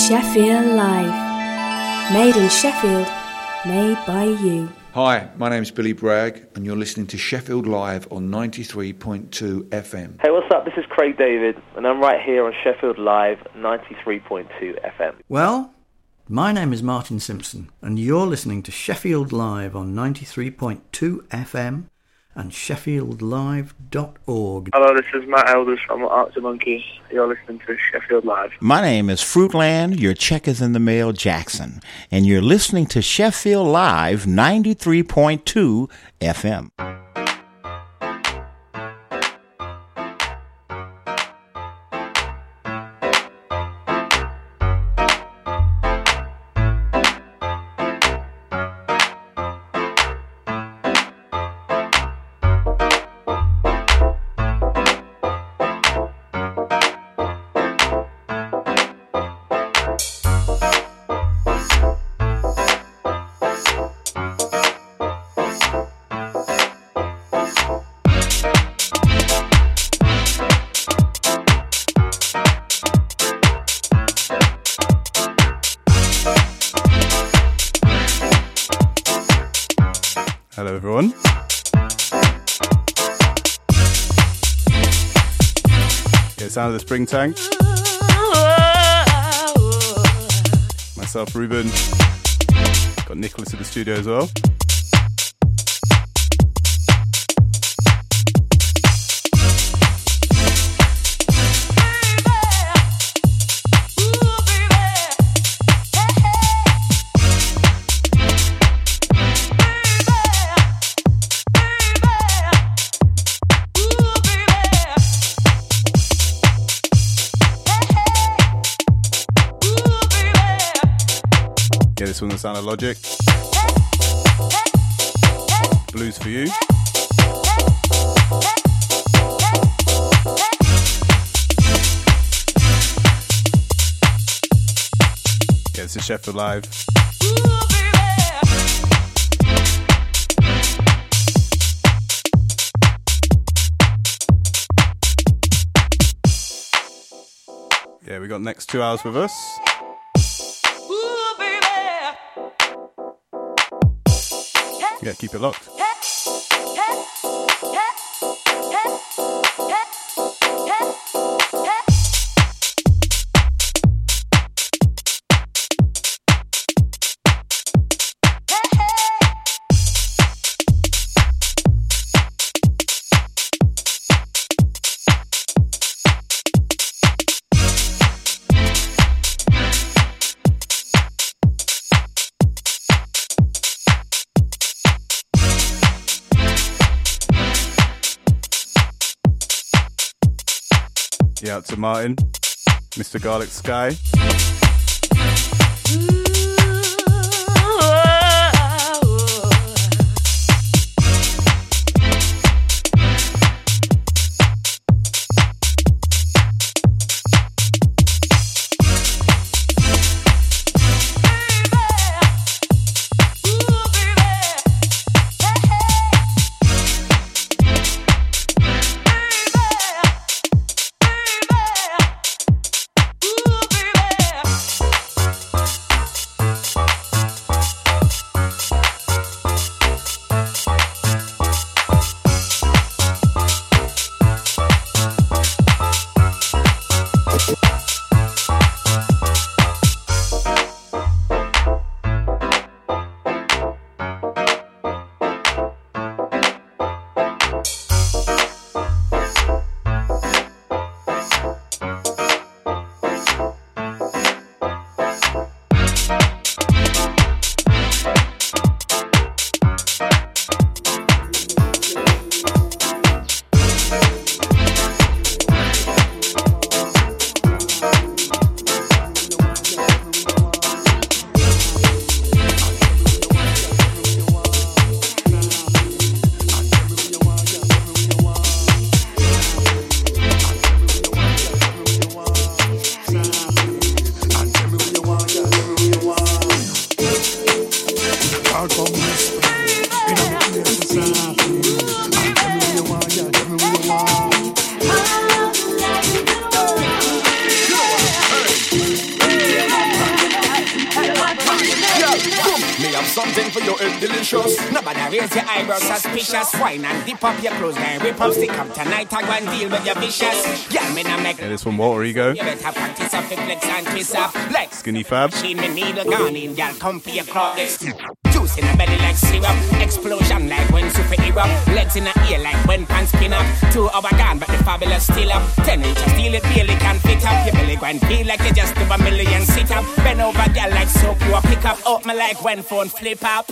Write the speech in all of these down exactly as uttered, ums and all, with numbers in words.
Sheffield Live. Made in Sheffield, made by you. Hi, my name's Billy Bragg, and you're listening to Sheffield Live on ninety-three point two F M. Hey, what's up? This is Craig David, and I'm right here on Sheffield Live, ninety-three point two F M. Well, my name is Martin Simpson, and you're listening to Sheffield Live on ninety-three point two F M and sheffield live dot org. Hello, this is Matt Elders from Arctic Monkeys. You're listening to Sheffield Live. My name is Fruitland, your check is in the mail, Jackson, and you're listening to Sheffield Live ninety-three point two F M. Hello everyone. Yeah, sound of the spring tank. Myself, Ruben. Got Nicholas in the studio as well. Yeah, this one, the sound of Logic. Blues for you. Yeah, this is Sheffield Live. Yeah, we got next two hours with us. Yeah, keep it locked. Yeah, out to Martin, Mister Garlic Sky. something for your head delicious. Nobody raise your eyebrows suspicious. Wine and dip up your clothes, then rip up, stick up tonight. I go and deal with your vicious. Yeah, me nah make. Yeah, this one, Walter Ego. You better practice up, flex and twist up. Like Skinny Fab. Machine me needle gone in, girl, come for your clothes. Juice in the belly like syrup. Explosion like when superhero. Legs in the ear like when pants spin up. Two hour gone, but the fabulous still up. Ten inches, steal it, barely can fit up. Your belly go and feel like you just do a million sit up. Bend over, girl, like soap, you a pick up. Up me like when phone flip up.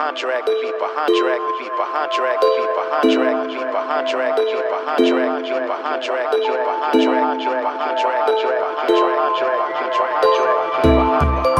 behind track, we beat behind track, we beat behind track, we beat behind track, we beat behind track, we beat behind track, we beat behind track, we beat behind track, we beat behind track, we beat behind track, we beat behind track, we beat behind track, we beat behind track, we beat behind track.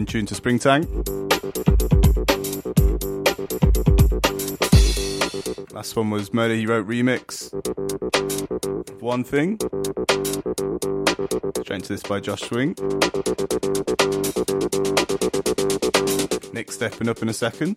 in tune to Springtang. Last one was Murder He Wrote remix of One Thing. Straight into this by Josh Swing. Nick stepping up in a second.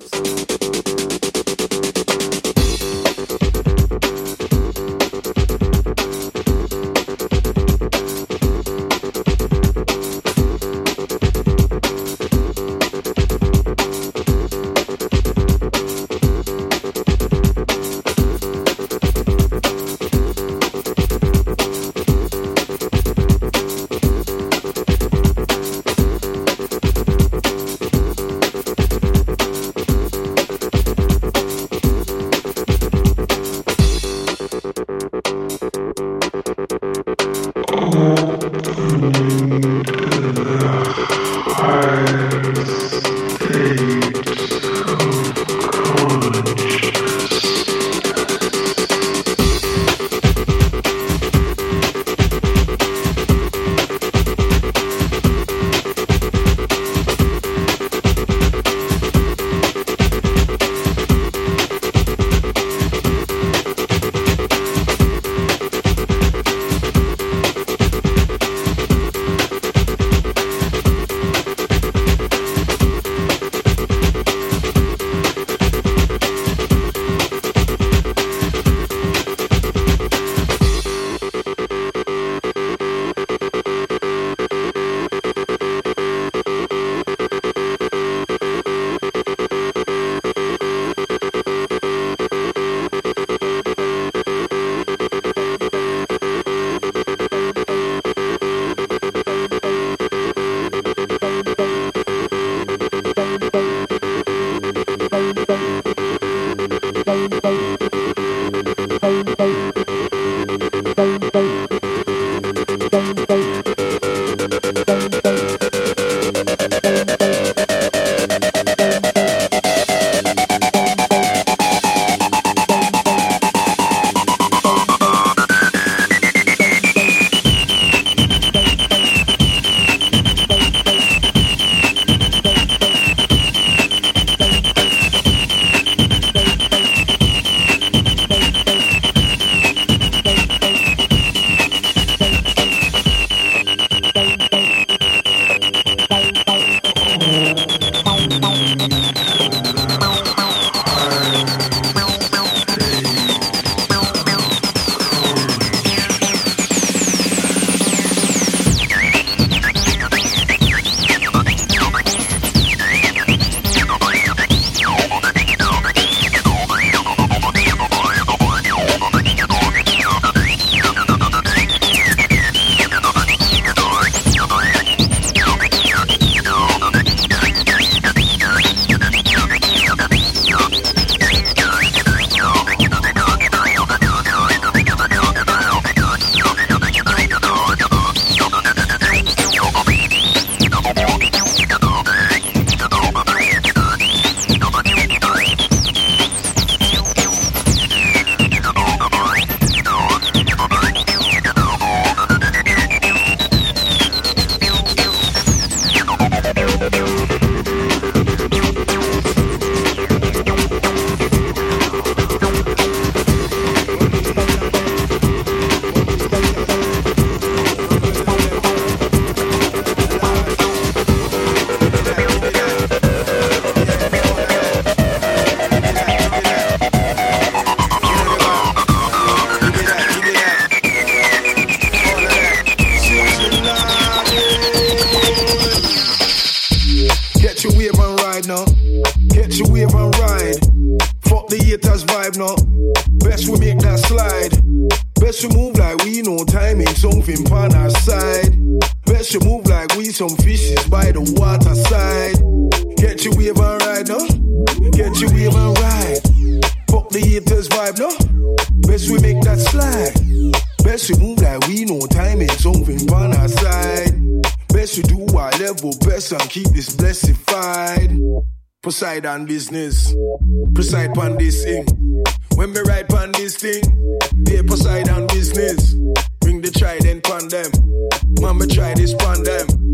Poseidon business, preside pan this thing. When me ride pan this thing, they Poseidon business. Bring the trident pan them, man me try this pan them. I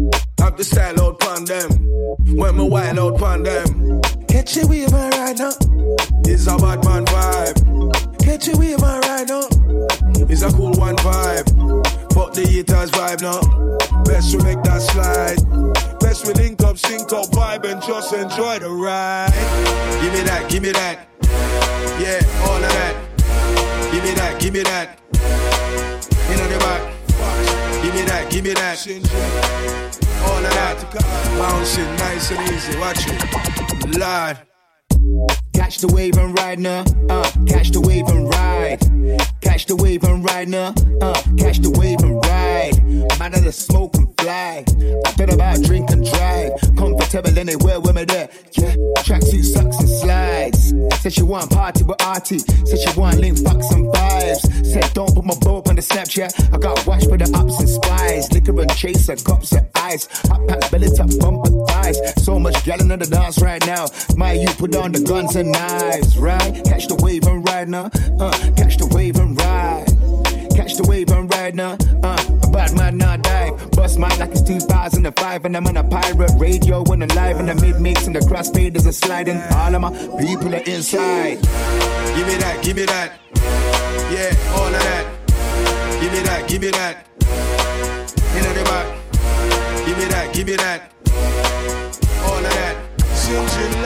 rock the style out pon them. When me wild out pon them. Catch a wave and ride now. It's a bad man vibe. Catch a wave and ride now. It's a cool one vibe. Fuck the haters vibe now. Best we make that slide. Best we link up, sync up, vibe and just enjoy the ride. Give me that, give me that. Yeah, all of that. Give me that, give me that. In the back. Give me that, give me that. All of that. Bouncing nice and easy. Watch it. Lord. Catch the wave and ride now, uh, catch the wave and ride. Catch the wave and ride now, uh, catch the wave and ride. Man of the smoke and fly. I thought about drink and drive. Comfortable anywhere with me there. Yeah, tracksuit sucks and slides. Said she want party with Artie. Said she want link fucks and vibes. Said don't put my bow up on the Snapchat. I got watched for the ups and spies. Liquor and chaser, cops and ice. Hot pants, belly top, bumper thighs. So much gallon in the dance right now. My you put on the guns and knives, right? Catch the wave and ride now, uh, catch the wave and ride. Catch the wave and ride now, uh, a bad man not dive. Bust mine like it's two thousand five and I'm on a pirate radio when I'm live in the mid-mix and the crossfaders are sliding. All of my people are inside. Give me that, give me that. Yeah, all of that. Give me that, give me that. In the back. Give me that, give me that. All of that. Since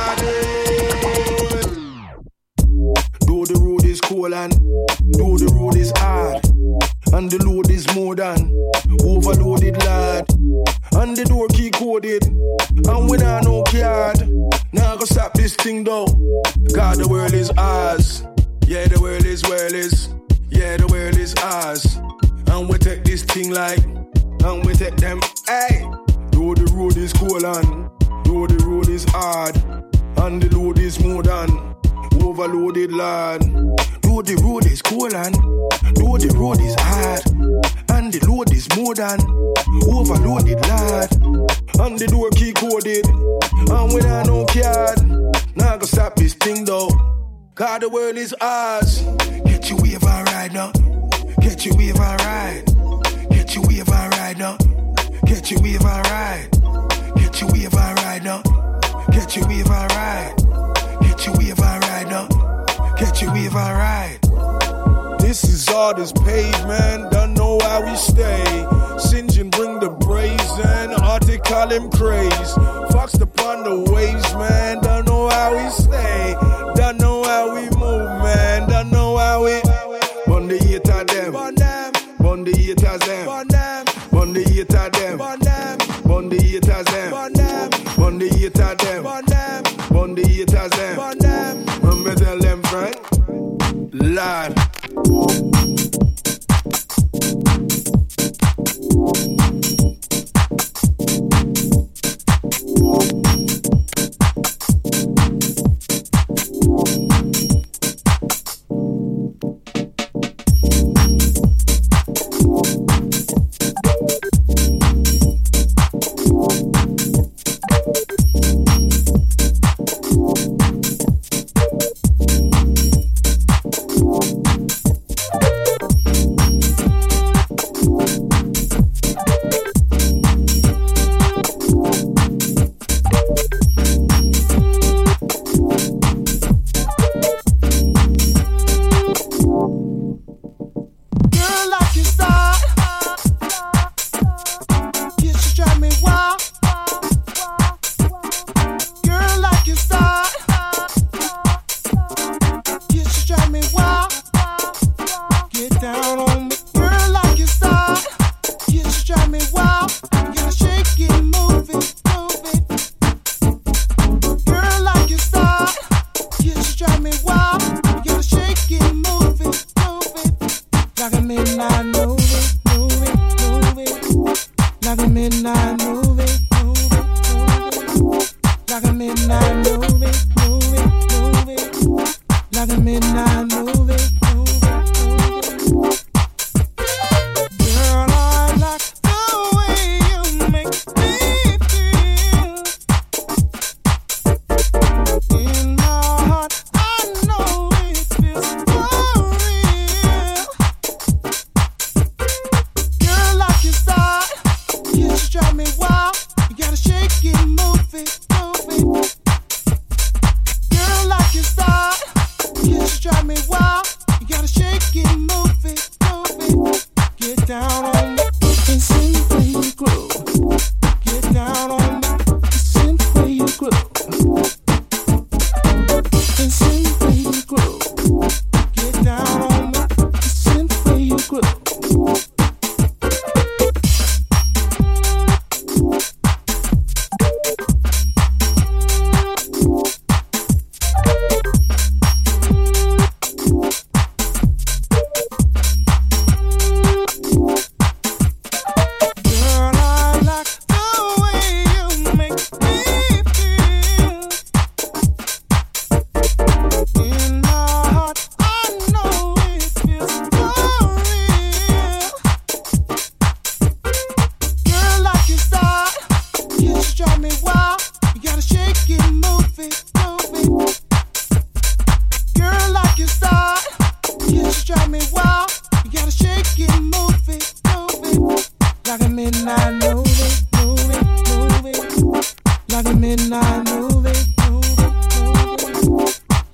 though the road is cold and though the road is hard, and the load is more than overloaded, lad. And the door key coded, and we not no card. Now go stop this thing though. God, the world is ours. Yeah, the world is world is. Yeah, the world is ours. And we take this thing like, and we take them. Hey, though the road is cold and though the road is hard, and the load is more than overloaded, lad. Though the road is cold and though the road is hard, and the load is more than overloaded, lad. And the door key coded, and we don't no card. Now go stop this thing though. Cause the world is ours. Get your wave and ride now. Get your wave and ride. Get your wave and ride now. Get your wave and ride. Get your wave and ride now. Get your wave and ride. Get your wave and ride now. Get your wave and ride. This is all this pavement. Don't know how we stay. Singeing bring the brazen. Arctic call him craze. Foxed upon the waves, man. Don't know how we stay. Don't know how we move, man. Don't know how we. Bun the haters them. Bun the haters them. Bun the haters them. Bun the haters them. Bun the haters them. Bun the haters them. Remember tell them, friend. Lord.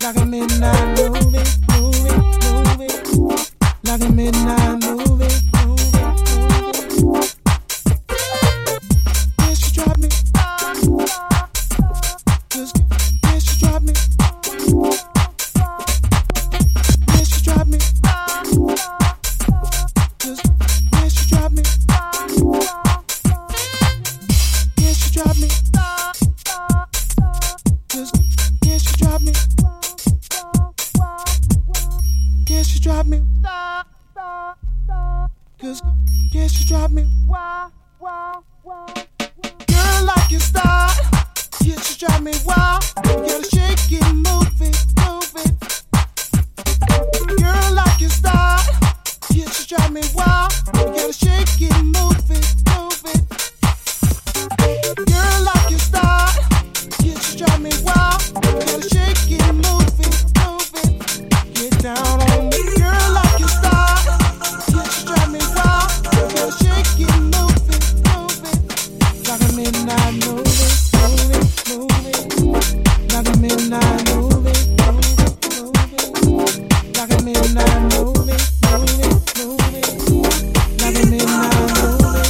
like a midnight movie, movie, movie, like a midnight movie, movie, movie. Yeah, she dropped me. Just, yeah, she dropped me. Yeah, she dropped me. Just, yeah, she dropped me. Yeah, she dropped me. Just, yeah, she dropped me. Yeah, she dropped me. Cause, yeah, she dropped me. Girl, like your style. Yeah, she drive me wild. You gotta shake it, move it, move it. Girl, like your style. Yeah, she drive me wild. You gotta shake it, move it, move it. Girl, like your style. Yeah, she drive me wild. You gotta shake it, move it, move it. Get down on me. Girl, like your style. Yeah, she drive me wild. You gotta shake it, move it, move it. Like a midnight movie. Like a midnight movie, movie, movie. Like a midnight movie, movie, movie. Like a midnight movie,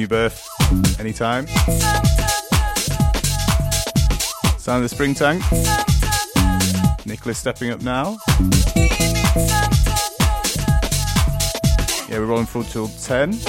Rebirth anytime. Sound of the Spring Tank. Nicholas stepping up now. Yeah, we're rolling full till ten.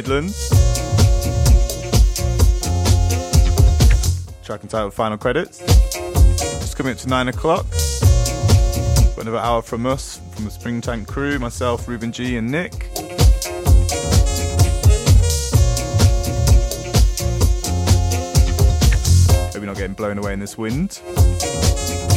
Midlands. Track entitled Final Credits. Just coming up to nine o'clock. Got another hour from us, from the Spring Tank crew, myself, Ruben G and Nick. Hope you're not getting blown away in this wind.